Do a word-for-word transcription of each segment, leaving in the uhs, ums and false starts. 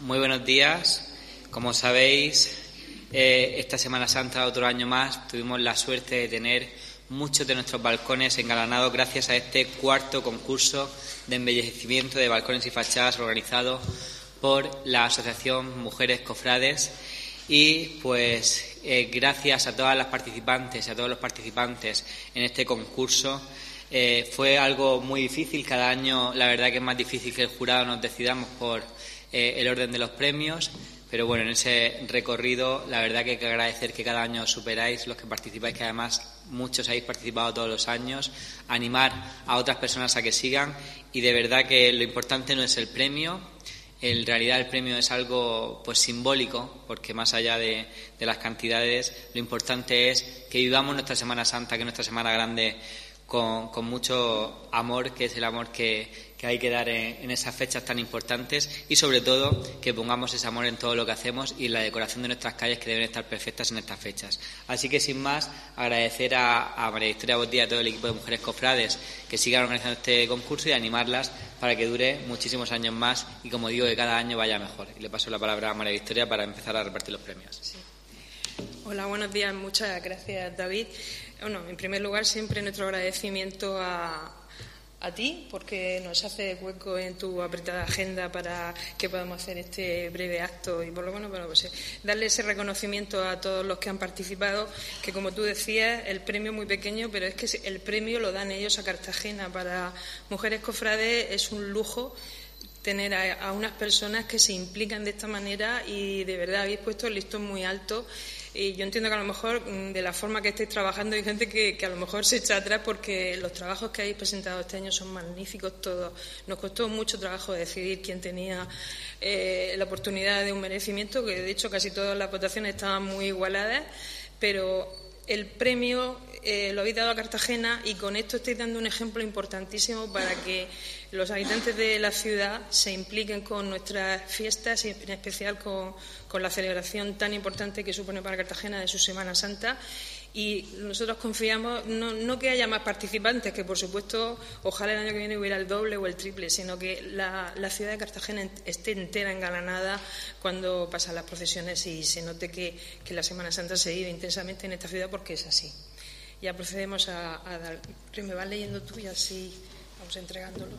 Muy buenos días. Como sabéis, eh, esta Semana Santa, otro año más, tuvimos la suerte de tener muchos de nuestros balcones engalanados gracias a este cuarto concurso de embellecimiento de balcones y fachadas organizado por la Asociación Mujeres Cofrades. Y pues eh, gracias a todas las participantes y a todos los participantes en este concurso, eh, fue algo muy difícil. Cada año la verdad que es más difícil que el jurado nos decidamos por eh, el orden de los premios, pero bueno, en ese recorrido la verdad que hay que agradecer que cada año superáis los que participáis, que además muchos habéis participado todos los años, animar a otras personas a que sigan, y de verdad que lo importante no es el premio. En realidad el premio es algo pues simbólico, porque más allá de, de las cantidades, lo importante es que vivamos nuestra Semana Santa, que es nuestra Semana Grande, con, con mucho amor, que es el amor que, que hay que dar en, en esas fechas tan importantes, y sobre todo que pongamos ese amor en todo lo que hacemos y en la decoración de nuestras calles, que deben estar perfectas en estas fechas. Así que sin más, agradecer a, a María Victoria Botí y a todo el equipo de Mujeres Cofrades que sigan organizando este concurso y animarlas para que dure muchísimos años más y, como digo, que cada año vaya mejor. Y le paso la palabra a María Victoria para empezar a repartir los premios. Sí. Hola, buenos días. Muchas gracias, David. Bueno, en primer lugar, siempre nuestro agradecimiento a, a ti, porque nos hace hueco en tu apretada agenda para que podamos hacer este breve acto, y por lo menos, bueno, pues, darle ese reconocimiento a todos los que han participado, que como tú decías, el premio es muy pequeño, pero es que el premio lo dan ellos a Cartagena. Para Mujeres Cofrades es un lujo tener a, a unas personas que se implican de esta manera, y de verdad habéis puesto el listón muy alto. Y yo entiendo que a lo mejor, de la forma que estáis trabajando, hay gente que, que a lo mejor se echa atrás, porque los trabajos que habéis presentado este año son magníficos todos. Nos costó mucho trabajo decidir quién tenía eh, la oportunidad de un merecimiento, que de hecho casi todas las votaciones estaban muy igualadas, pero el premio eh, lo habéis dado a Cartagena, y con esto estáis dando un ejemplo importantísimo para que los habitantes de la ciudad se impliquen con nuestras fiestas, y en especial con, con la celebración tan importante que supone para Cartagena de su Semana Santa. Y nosotros confiamos, no, no que haya más participantes, que por supuesto ojalá el año que viene hubiera el doble o el triple, sino que la, la ciudad de Cartagena esté entera engalanada cuando pasan las procesiones y se note que, que la Semana Santa se vive intensamente en esta ciudad, porque es así. Ya procedemos a, a dar. Me vas leyendo tú y así vamos entregándolo.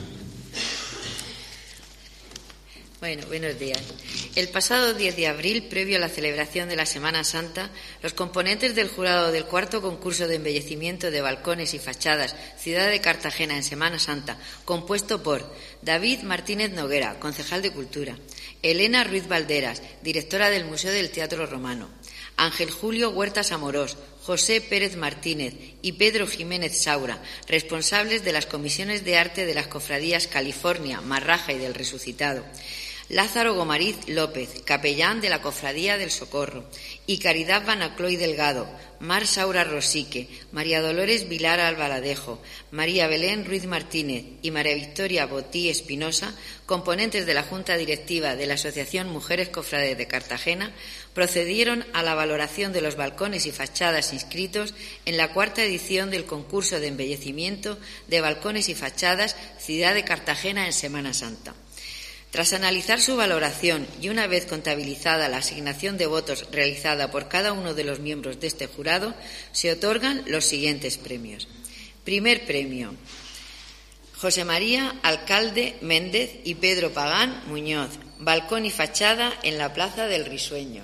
Bueno, buenos días. El pasado diez de abril, previo a la celebración de la Semana Santa, los componentes del jurado del cuarto concurso de embellecimiento de balcones y fachadas Ciudad de Cartagena en Semana Santa, compuesto por David Martínez Noguera, concejal de Cultura; Elena Ruiz Valderas, directora del Museo del Teatro Romano; Ángel Julio Huertas Amorós, José Pérez Martínez y Pedro Jiménez Saura, responsables de las comisiones de arte de las cofradías California, Marraja y del Resucitado; Lázaro Gomariz López, capellán de la Cofradía del Socorro; y Caridad Banacloy Delgado, Mar Saura Rosique, María Dolores Vilar Albaladejo, María Belén Ruiz Martínez y María Victoria Botí Espinosa, componentes de la Junta Directiva de la Asociación Mujeres Cofrades de Cartagena, procedieron a la valoración de los balcones y fachadas inscritos en la cuarta edición del concurso de embellecimiento de balcones y fachadas Ciudad de Cartagena en Semana Santa. Tras analizar su valoración y una vez contabilizada la asignación de votos realizada por cada uno de los miembros de este jurado, se otorgan los siguientes premios. Primer premio: José María Alcalde Méndez y Pedro Pagán Muñoz, balcón y fachada en la Plaza del Risueño.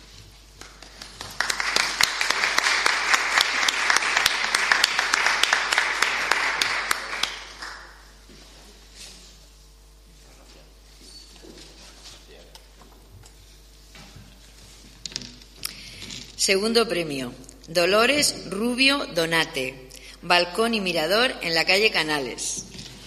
Segundo premio: Dolores Rubio Donate, balcón y mirador en la calle Canales.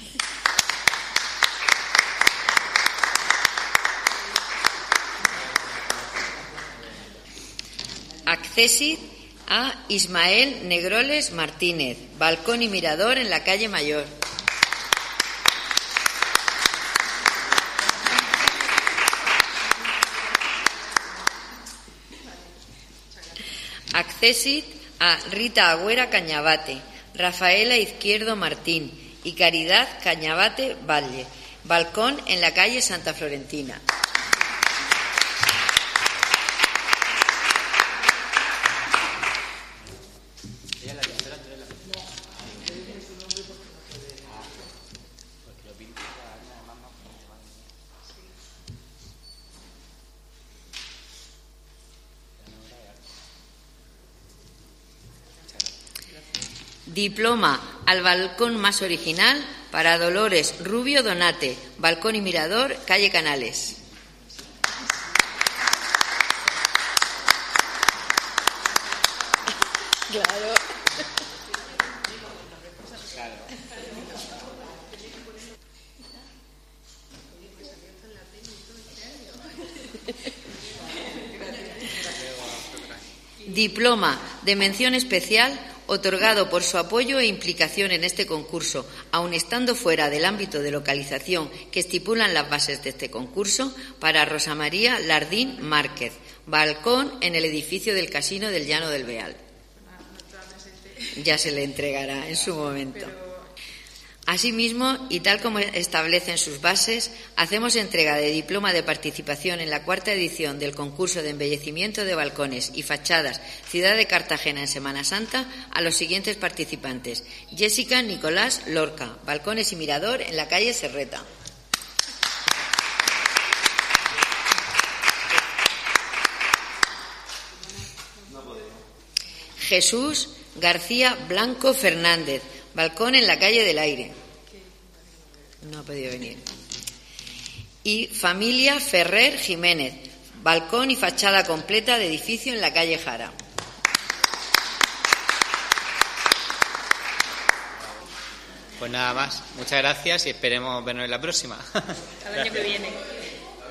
Accesit a Ismael Negroles Martínez, balcón y mirador en la calle Mayor. Accesit a Rita Agüera Cañabate, Rafaela Izquierdo Martín y Caridad Cañabate Valle, balcón en la calle Santa Florentina. Diploma al balcón más original para Dolores Rubio Donate, balcón y mirador, calle Canales. Claro. Diploma de mención especial otorgado por su apoyo e implicación en este concurso, aun estando fuera del ámbito de localización que estipulan las bases de este concurso, para Rosa María Lardín Márquez, balcón en el edificio del Casino del Llano del Beal. Ya se le entregará en su momento. Asimismo, y tal como establecen sus bases, hacemos entrega de diploma de participación en la cuarta edición del concurso de embellecimiento de balcones y fachadas Ciudad de Cartagena en Semana Santa a los siguientes participantes: Jessica Nicolás Lorca, balcones y mirador en la calle Serreta. Jesús García Blanco Fernández, balcón en la calle del Aire. No ha podido venir. Y familia Ferrer Jiménez, balcón y fachada completa de edificio en la calle Jara. Pues nada más. Muchas gracias y esperemos vernos en la próxima. Al año que viene.